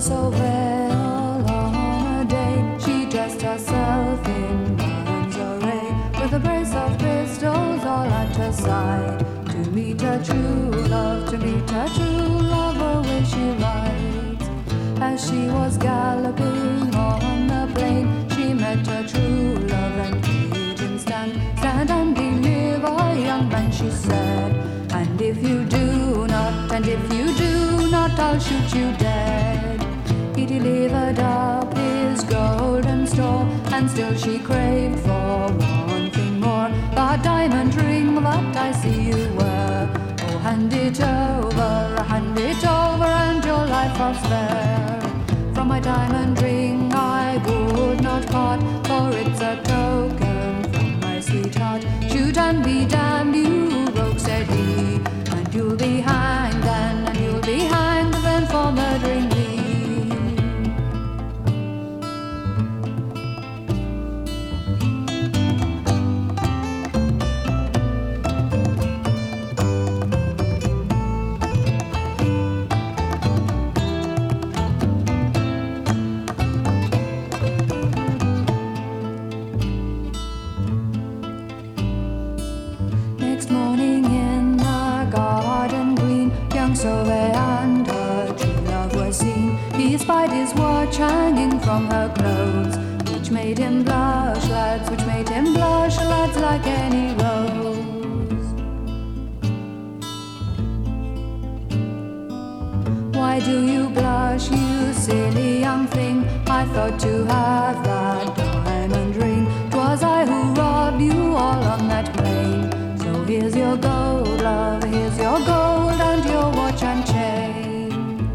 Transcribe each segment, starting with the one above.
so well on a day. She dressed herself in lingerie with a brace of pistols all at her side. To meet her true love, to meet her true love, away she rides. As she was galloping on the plain, she met her true love and bade him stand. Stand and deliver, young man, she said. And if you do not, and if you do not, I'll shoot you dead. He delivered up his golden store, and still she craved for one thing more. The diamond ring that I see you wear. Oh, hand it over, and your life I'll spare. From my diamond ring I would not part, for it's a token from my sweetheart. Shoot and be damned, you rogue, said he, and you'll be hanged, and you'll be hanged then for murdering me. Next morning in the garden green, young Sauvet and her true love were seen. He spied his watch hanging from her clothes, which made him blush, lads, which made him blush, lads, like any rose. Why do you blush, you silly young thing? I thought to have that diamond ring. 'Twas I who robbed you all on that plain. So here's your gold, love, here's your gold, and your watch and chain.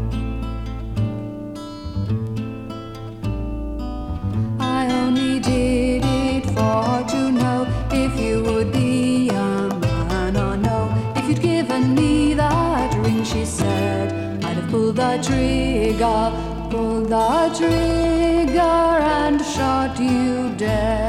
I only did it for to know if you would be a man or no. If you'd given me that ring, she said, I'd have pulled the trigger, and shot you dead.